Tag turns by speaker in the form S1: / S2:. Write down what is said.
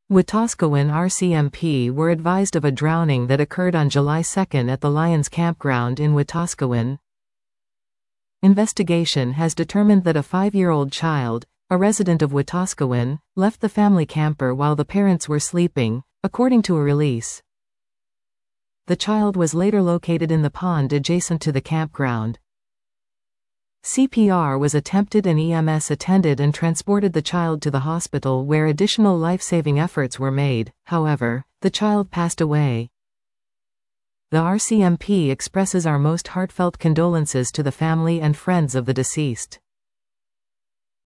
S1: Wetaskiwin RCMP were advised of a drowning that occurred on July 2 at the Lions Campground in Wetaskiwin. Investigation has determined that a 5-year-old child, a resident of Wetaskiwin, left the family camper while the parents were sleeping, according to a release. The child was later located in the pond adjacent to the campground. CPR was attempted and EMS attended and transported the child to the hospital where additional life-saving efforts were made. However, the child passed away. The RCMP expresses our most heartfelt condolences to the family and friends of the deceased.